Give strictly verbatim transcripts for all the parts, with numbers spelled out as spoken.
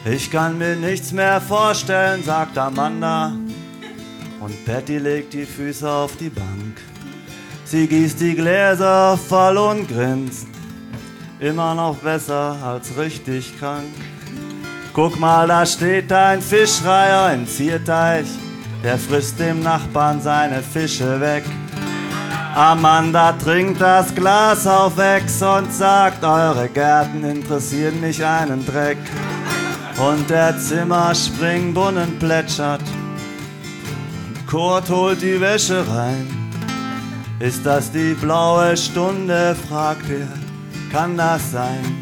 Ich kann mir nichts mehr vorstellen, sagt Amanda. Und Patty legt die Füße auf die Bank. Sie gießt die Gläser voll und grinst. Immer noch besser als richtig krank. Guck mal, da steht ein Fischreiher im Zierteich. Der frisst dem Nachbarn seine Fische weg. Amanda trinkt das Glas auf Ex und sagt, eure Gärten interessieren mich einen Dreck. Und der Zimmerspringbrunnen plätschert. Kurt holt die Wäsche rein. Ist das die blaue Stunde, fragt er, kann das sein?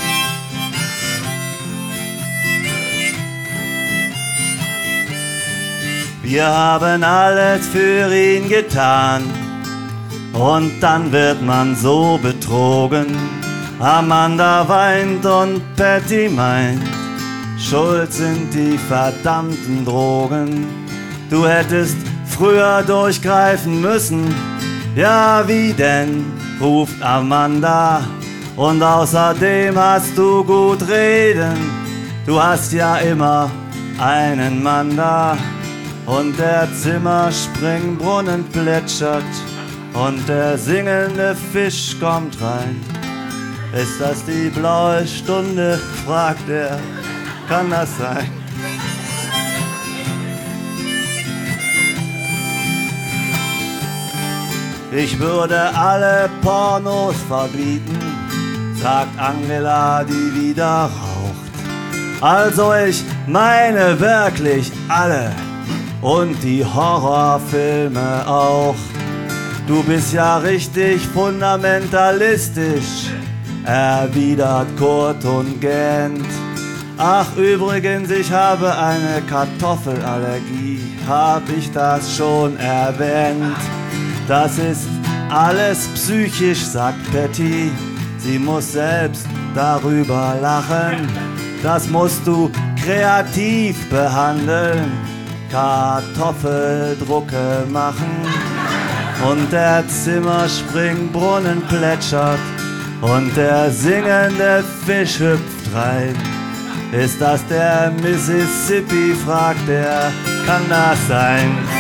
Wir haben alles für ihn getan und dann wird man so betrogen. Amanda weint und Patty meint, schuld sind die verdammten Drogen. Du hättest früher durchgreifen müssen, ja wie denn, ruft Amanda. Und außerdem hast du gut reden, du hast ja immer einen Mann da. Und der Zimmerspringbrunnen plätschert und der singende Fisch kommt rein. Ist das die blaue Stunde, fragt er, kann das sein? Ich würde alle Pornos verbieten, sagt Angela, die wieder raucht. Also ich meine wirklich alle. Und die Horrorfilme auch. Du bist ja richtig fundamentalistisch, erwidert Kurt und gähnt. Ach übrigens, ich habe eine Kartoffelallergie, hab ich das schon erwähnt. Das ist alles psychisch, sagt Patty, sie muss selbst darüber lachen. Das musst du kreativ behandeln. Kartoffeldrucke machen und der Zimmerspringbrunnen plätschert und der singende Fisch hüpft rein. Ist das der Mississippi, fragt er, kann das sein?